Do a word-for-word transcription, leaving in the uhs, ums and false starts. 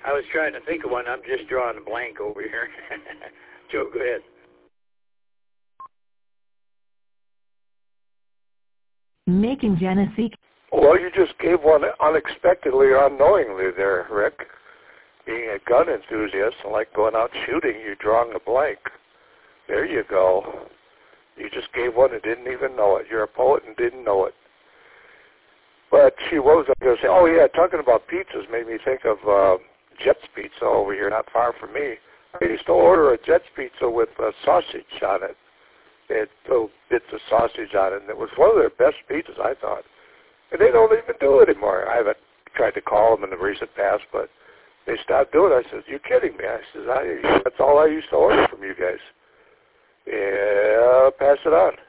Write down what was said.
I was trying to think of one. I'm just drawing a blank over here. Joe, go ahead. Making Genesee. Well, you just gave one unexpectedly or unknowingly there, Rick. Being a gun enthusiast and like going out shooting, you're drawing a blank. There you go. You just gave one and didn't even know it. You're a poet and didn't know it. But she was going to say, oh, yeah, talking about pizzas made me think of uh, Jet's Pizza over here, not far from me. I used to order a Jet's Pizza with uh, sausage on it. They had little bits of sausage on it, and it was one of their best pizzas, I thought. And they don't even do it anymore. I haven't tried to call them in the recent past, but they stopped doing it. I said, you kidding me? I said, I, that's all I used to order from you guys. Yeah, pass it on.